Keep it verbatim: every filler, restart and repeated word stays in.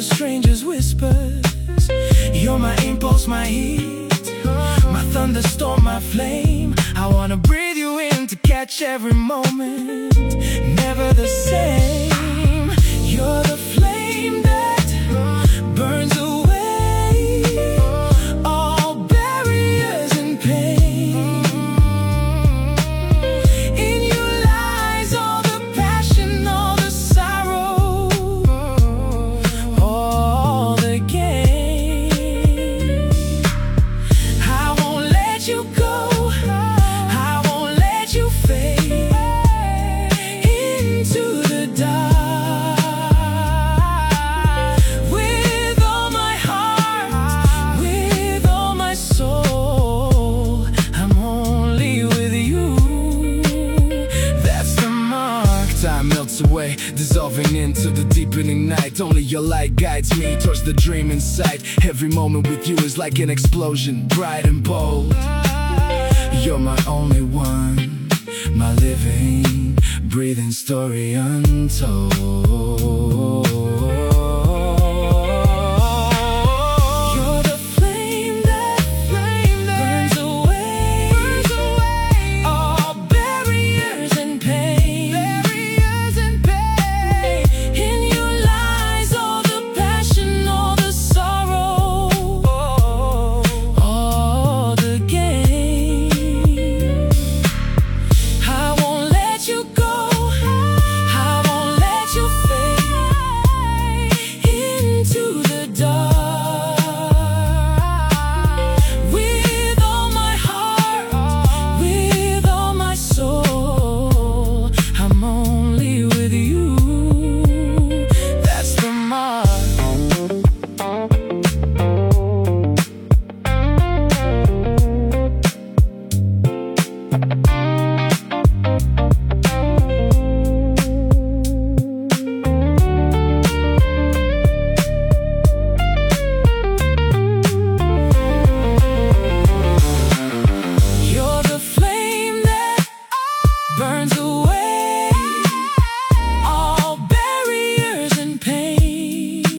stranger's whispers. You're my impulse, my heat, my thunderstorm, my flame. I wanna breathe you in to catch every moment, never the same. You're the flame that burns away all barriers and pain. In you lies all the passion, all the sorrow, all the gain. I won't let you go, I won't let you fade into the dark. With all my heart, with all my soul, I'm only with you. That's the mark. Time melts away, dissolving into the deepening night. Only your light guides me towards the dream in sight. Every moment with you is like an explosion, bright and bold. You're my only one, my living, breathing story untold.